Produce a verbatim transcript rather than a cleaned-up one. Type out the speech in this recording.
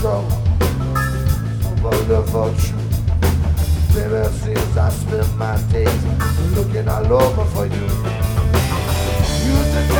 so, so wonderful true. Ever since I spent my days looking all over for you. Used to